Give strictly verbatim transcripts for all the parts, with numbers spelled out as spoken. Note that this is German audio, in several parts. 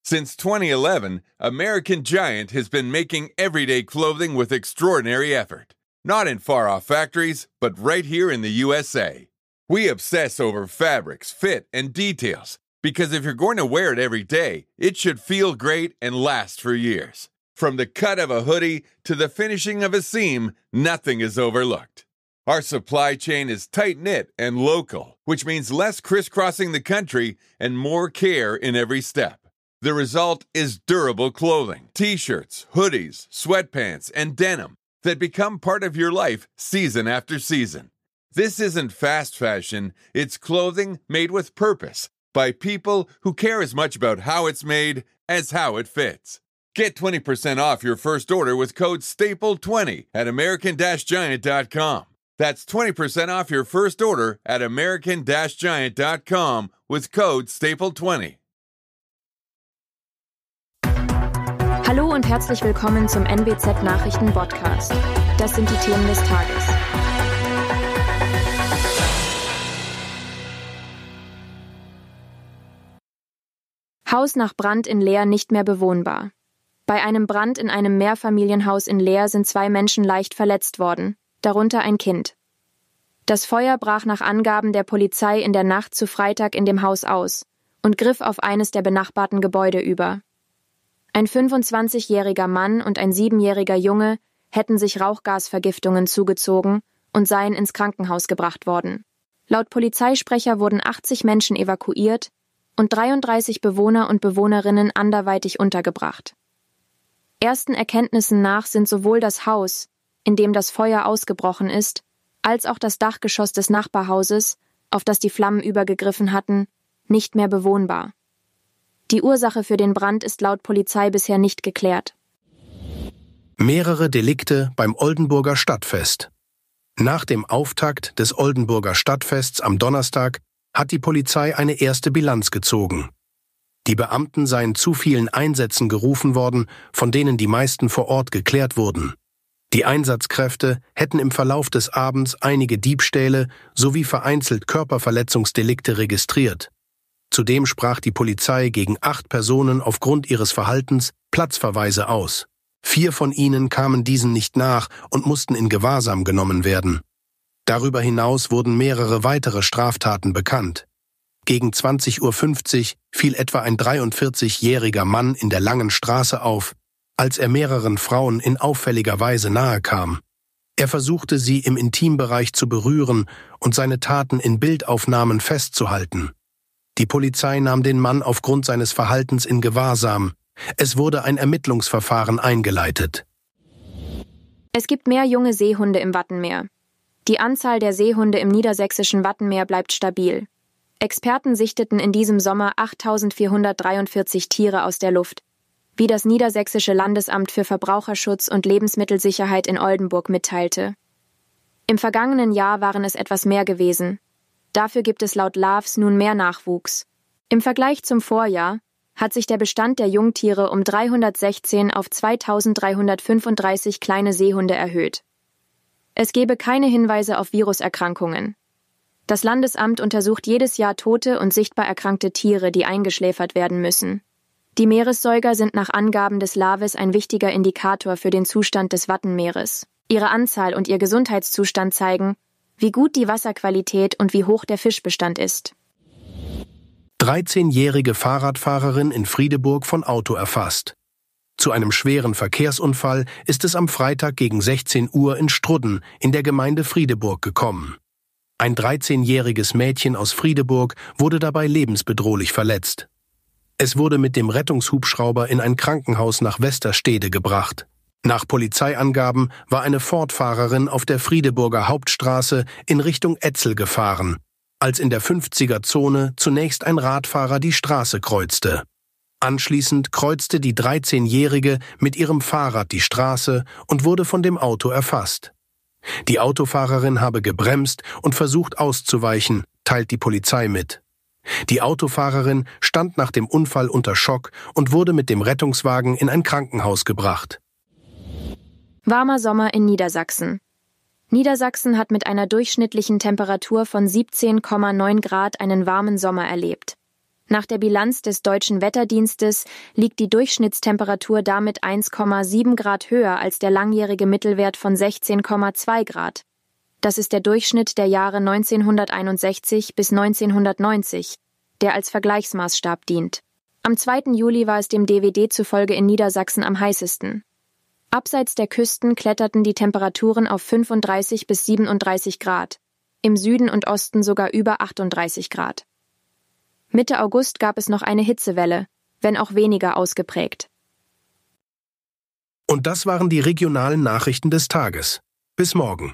Since twenty eleven, American Giant has been making everyday clothing with extraordinary effort. Not in far-off factories, but right here in the U S A. We obsess over fabrics, fit, and details, because if you're going to wear it every day, it should feel great and last for years. From the cut of a hoodie to the finishing of a seam, nothing is overlooked. Our supply chain is tight-knit and local, which means less crisscrossing the country and more care in every step. The result is durable clothing, t-shirts, hoodies, sweatpants, and denim that become part of your life season after season. This isn't fast fashion, it's clothing made with purpose by people who care as much about how it's made as how it fits. Get twenty percent off your first order with code staple twenty at American Giant dot com. That's twenty percent off your first order at American Giant dot com with code staple twenty. Hallo und herzlich willkommen zum N B Z Nachrichten Podcast. Das sind die Themen des Tages. Haus nach Brand in Leer nicht mehr bewohnbar. Bei einem Brand in einem Mehrfamilienhaus in Leer sind zwei Menschen leicht verletzt worden, darunter ein Kind. Das Feuer brach nach Angaben der Polizei in der Nacht zu Freitag in dem Haus aus und griff auf eines der benachbarten Gebäude über. Ein fünfundzwanzigjähriger Mann und ein siebenjähriger Junge hätten sich Rauchgasvergiftungen zugezogen und seien ins Krankenhaus gebracht worden. Laut Polizeisprecher wurden achtzig Menschen evakuiert und dreiunddreißig Bewohner und Bewohnerinnen anderweitig untergebracht. Ersten Erkenntnissen nach sind sowohl das Haus, in dem das Feuer ausgebrochen ist, als auch das Dachgeschoss des Nachbarhauses, auf das die Flammen übergegriffen hatten, nicht mehr bewohnbar. Die Ursache für den Brand ist laut Polizei bisher nicht geklärt. Mehrere Delikte beim Oldenburger Stadtfest. Nach dem Auftakt des Oldenburger Stadtfests am Donnerstag hat die Polizei eine erste Bilanz gezogen. Die Beamten seien zu vielen Einsätzen gerufen worden, von denen die meisten vor Ort geklärt wurden. Die Einsatzkräfte hätten im Verlauf des Abends einige Diebstähle sowie vereinzelt Körperverletzungsdelikte registriert. Zudem sprach die Polizei gegen acht Personen aufgrund ihres Verhaltens Platzverweise aus. Vier von ihnen kamen diesen nicht nach und mussten in Gewahrsam genommen werden. Darüber hinaus wurden mehrere weitere Straftaten bekannt. Gegen zwanzig Uhr fünfzig fiel etwa ein dreiundvierzigjähriger Mann in der Langen Straße auf, als er mehreren Frauen in auffälliger Weise nahe kam. Er versuchte, sie im Intimbereich zu berühren und seine Taten in Bildaufnahmen festzuhalten. Die Polizei nahm den Mann aufgrund seines Verhaltens in Gewahrsam. Es wurde ein Ermittlungsverfahren eingeleitet. Es gibt mehr junge Seehunde im Wattenmeer. Die Anzahl der Seehunde im niedersächsischen Wattenmeer bleibt stabil. Experten sichteten in diesem Sommer achttausendvierhundertdreiundvierzig Tiere aus der Luft, wie das Niedersächsische Landesamt für Verbraucherschutz und Lebensmittelsicherheit in Oldenburg mitteilte. Im vergangenen Jahr waren es etwas mehr gewesen. Dafür gibt es laut L A W S nun mehr Nachwuchs. Im Vergleich zum Vorjahr hat sich der Bestand der Jungtiere um dreihundertsechzehn auf zweitausenddreihundertfünfunddreißig kleine Seehunde erhöht. Es gebe keine Hinweise auf Viruserkrankungen. Das Landesamt untersucht jedes Jahr tote und sichtbar erkrankte Tiere, die eingeschläfert werden müssen. Die Meeressäuger sind nach Angaben des L A W S ein wichtiger Indikator für den Zustand des Wattenmeeres. Ihre Anzahl und ihr Gesundheitszustand zeigen, wie gut die Wasserqualität und wie hoch der Fischbestand ist. dreizehnjährige Fahrradfahrerin in Friedeburg von Auto erfasst. Zu einem schweren Verkehrsunfall ist es am Freitag gegen sechzehn Uhr in Strudden in der Gemeinde Friedeburg gekommen. Ein dreizehnjähriges Mädchen aus Friedeburg wurde dabei lebensbedrohlich verletzt. Es wurde mit dem Rettungshubschrauber in ein Krankenhaus nach Westerstede gebracht. Nach Polizeiangaben war eine Ford-Fahrerin auf der Friedeburger Hauptstraße in Richtung Etzel gefahren, als in der fünfziger-Zone zunächst ein Radfahrer die Straße kreuzte. Anschließend kreuzte die dreizehnjährige mit ihrem Fahrrad die Straße und wurde von dem Auto erfasst. Die Autofahrerin habe gebremst und versucht auszuweichen, teilt die Polizei mit. Die Autofahrerin stand nach dem Unfall unter Schock und wurde mit dem Rettungswagen in ein Krankenhaus gebracht. Warmer Sommer in Niedersachsen. Niedersachsen hat mit einer durchschnittlichen Temperatur von siebzehn Komma neun Grad einen warmen Sommer erlebt. Nach der Bilanz des Deutschen Wetterdienstes liegt die Durchschnittstemperatur damit eins Komma sieben Grad höher als der langjährige Mittelwert von sechzehn Komma zwei Grad. Das ist der Durchschnitt der Jahre neunzehnhunderteinundsechzig bis neunzehnhundertneunzig, der als Vergleichsmaßstab dient. Am zweiten Juli war es dem D W D zufolge in Niedersachsen am heißesten. Abseits der Küsten kletterten die Temperaturen auf fünfunddreißig bis siebenunddreißig Grad, im Süden und Osten sogar über achtunddreißig Grad. Mitte August gab es noch eine Hitzewelle, wenn auch weniger ausgeprägt. Und das waren die regionalen Nachrichten des Tages. Bis morgen.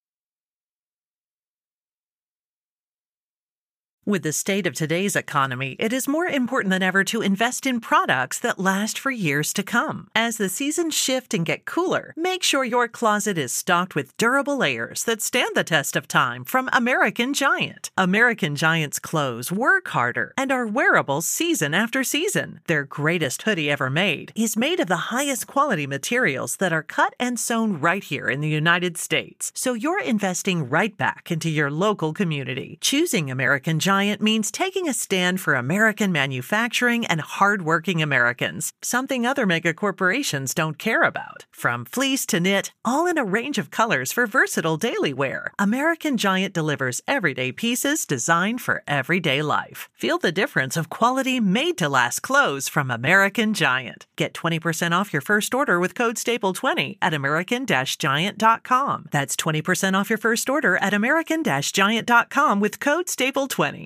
With the state of today's economy, it is more important than ever to invest in products that last for years to come. As the seasons shift and get cooler, make sure your closet is stocked with durable layers that stand the test of time from American Giant. American Giant's clothes work harder and are wearable season after season. Their greatest hoodie ever made is made of the highest quality materials that are cut and sewn right here in the United States. So you're investing right back into your local community. Choosing American Giant means taking a stand for American manufacturing and hardworking Americans, something other mega corporations don't care about. From fleece to knit, all in a range of colors for versatile daily wear, American Giant delivers everyday pieces designed for everyday life. Feel the difference of quality made-to-last clothes from American Giant. Get twenty percent off your first order with code staple twenty at american giant dot com. That's twenty percent off your first order at american giant dot com with code staple twenty.